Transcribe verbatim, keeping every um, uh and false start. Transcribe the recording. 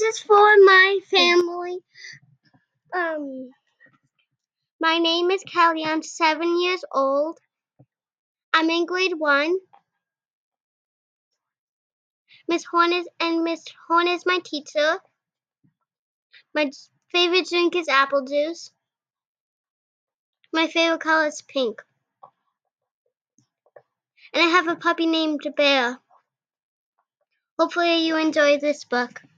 is for my family. Um, my name is Kelly. I'm seven years old. I'm in grade one. Miss Horn is and Miss Horn is my teacher. My favorite drink is apple juice. My favorite color is pink. And I have a puppy named Bear. Hopefully you enjoy this book.